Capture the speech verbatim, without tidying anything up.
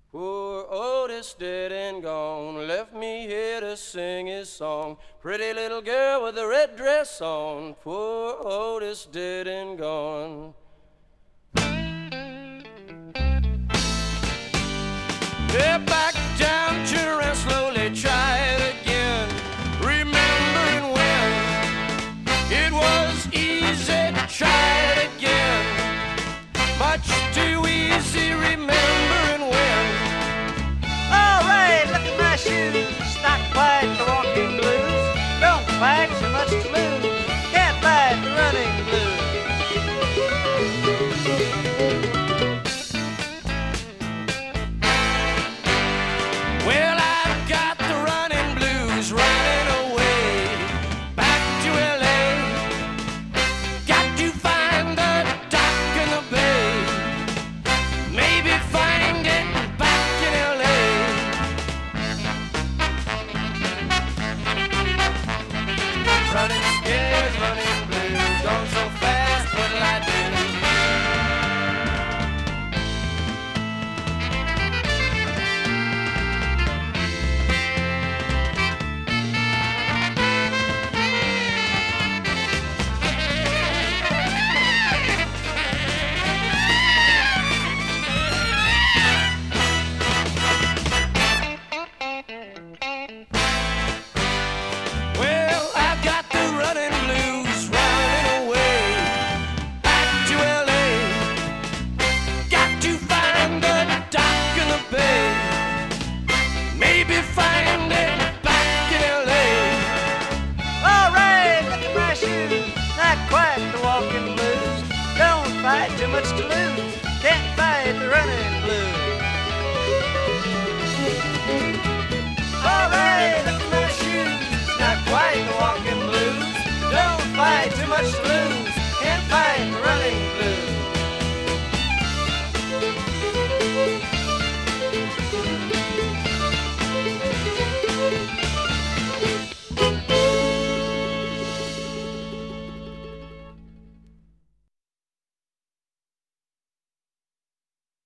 Poor Otis dead and gone, left me here to sing his song. Pretty little girl with a red dress on. Poor Otis dead and gone. Yeah, back down to and slowly try it again. Remembering when it was easy to try it again. Much too easy remembering when. All right, look at my shoes. Not quite the walking blues. Don't fight so much to lose. Can't fight the running blues. Well, I've got the running blues running away back to L A. Got to find the dock in the bay. Maybe find it back in L A. Running scared, running blues, going so fast, what'll I do? Well, I've got the running blues running away back to L A. Got to find the dock in the bay. Maybe find it back in L A. All right, look at my shoes. Not quite the walking blues. Don't fight too much to lose. Can't fight the running blues. All right, look at my shoes. Not quite the walking blues. Don't fight too much to lose.